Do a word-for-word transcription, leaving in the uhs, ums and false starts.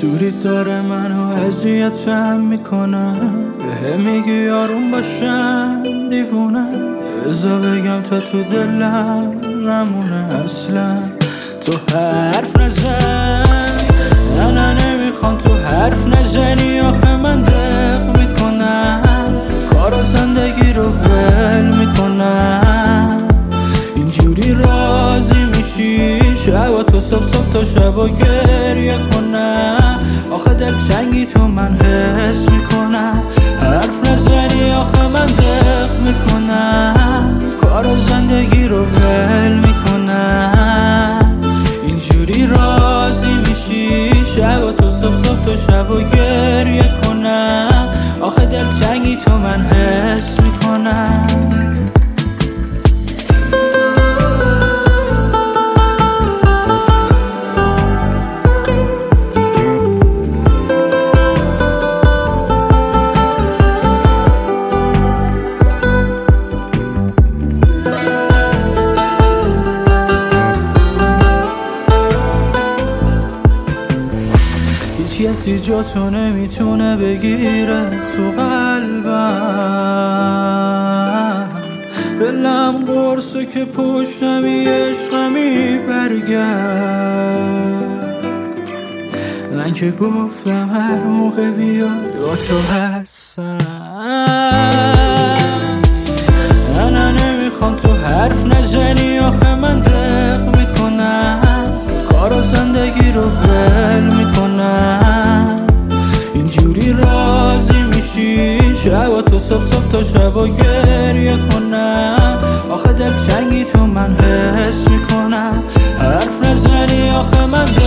دوریت داره منو اذیتم میکنه، به میگی آروم باشم دیوونه، بذار بگم تا تو دلم نمونه اصلا. تو حرف نزن، نه نه نمیخوام تو حرف نزنی، آخه من دق میکنم، کار و زندگی رو ول میکنم. اینجوری راضی میشی شب تو صبح صبح تا شب و گریه کنم، آخه دلتنگی تو من حس میکنم. حرف نزنی آخه من دق میکنم، کار و زندگی رو ول میکنم. اینجوری راضی میشی شب تو صبح صبح تا شب و گریه کنم، آخه دلتنگی تو من حس میکنم. هیچ کسی جا تو نمیتونه بگیره تو قلبم، دلم قرصه که پشتمی عشقمی برگرد. من که گفتم هر موقع بیا با تو هستم، نه نه نمیخوام تو حرف نزنی، آخه من دق میکنم، کار و زندگی رو ول میکنم. اینجوری راضی میشی شب تو صبح صبح تا شب و گریه کنم، آخه دلتنگی تو من حس میکنم. حرف نزنی آخه من